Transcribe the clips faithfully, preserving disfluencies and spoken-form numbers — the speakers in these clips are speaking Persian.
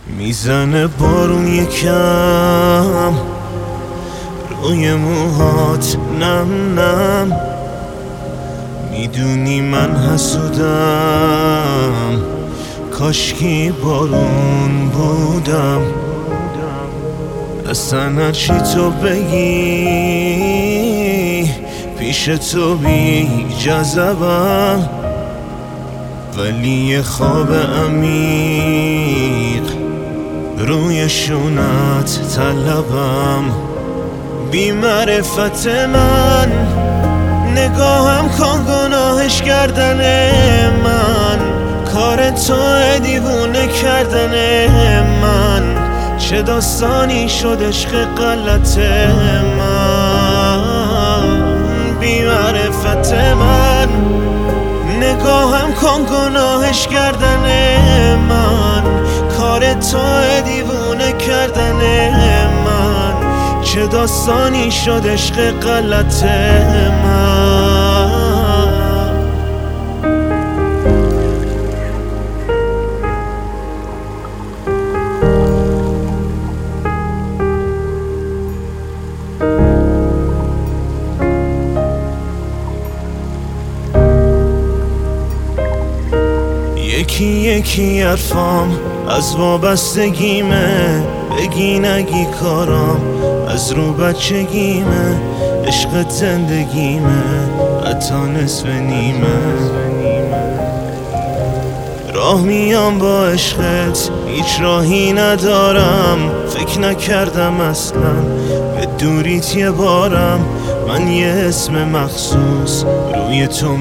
میزنه بارون یکم روی موهات نم نم. میدونی من حسودم، کاشکی بارون بودم. اصلا هرچی تو بگی پیش تو بی جذبم، ولی یه خواب عمیق روی شونت طلبم. بی معرفت من نگاهم کن گناهش کردن من، کار تو دیوونه کردن من. چه داستانی شد عشق غلط من. بی معرفت من نگاهم کن گناهش کردن من، کار تو دیوونه کردن من. چه داستانی شد عشق غلط من. یکی یکی حرفام از وابستگیمه، بگی نگی کارام از رو بچگیمه. عشقت زندگیمه حتی نصف نیمه. راه میام با عشقت هیچ راهی ندارم، فکر نکردم اصلا به دوریت یه بارم. من یه اسم مخصوص روی تو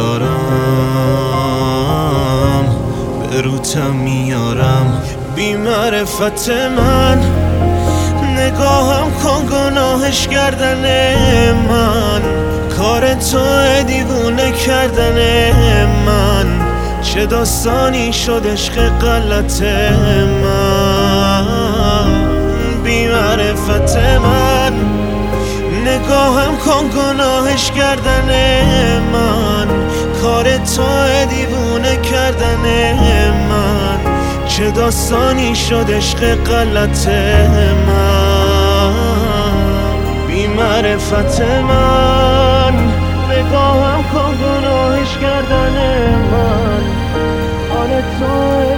میذارم، به روتم میارم. بی معرفت من نگاهم کن گناهش کردن من، کار تو دیوونه کردن من. چه داستانی شد عشق غلط من. بی معرفت من نگاهم کن گناهش کردن من، کار تو دیوونه کردن من. چه داستانی شد عشق غلط من. بی معرفت من نگاهم کن گناهش کردن من، کار تو